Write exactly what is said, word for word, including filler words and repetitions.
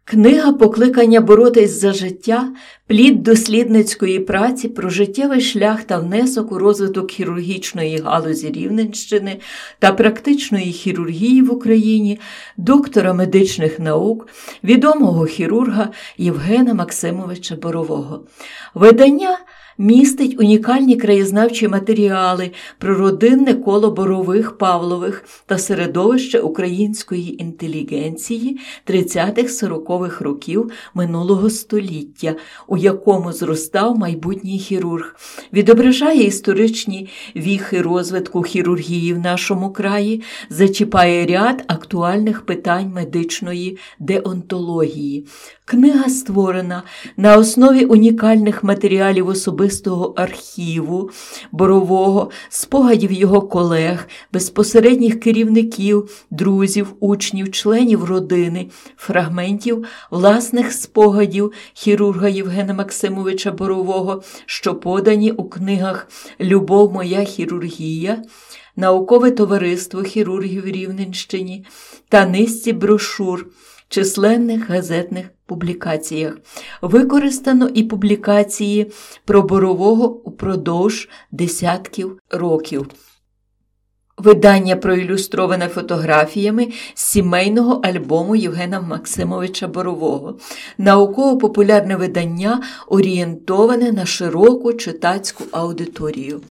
Книга «Покликання боротись за життя» – плід дослідницької праці про життєвий шлях та внесок у розвиток хірургічної галузі Рівненщини та практичної хірургії в Україні доктора медичних наук, відомого хірурга Євгена Максимовича Борового. Видання містить унікальні краєзнавчі матеріали про родинне коло Борових-Павлових та середовище української інтелігенції тридцятих-сорокових років минулого століття, у якому зростав майбутній хірург, відображає історичні віхи розвитку хірургії в нашому краї, зачіпає ряд актуальних питань медичної деонтології. Книга створена на основі унікальних матеріалів особистого архіву Борового, спогадів його колег, безпосередніх керівників, друзів, учнів, членів родини, фрагментів власних спогадів хірурга Євгена Максимовича Борового, що подані у книгах «Любов моя хірургія», «Наукове товариство хірургів Рівненщини» та низці брошур, численних газетних публікаціях. Використано і публікації про Борового упродовж десятків років. Видання проілюстроване фотографіями з сімейного альбому Євгена Максимовича Борового. Науково-популярне видання, орієнтоване на широку читацьку аудиторію.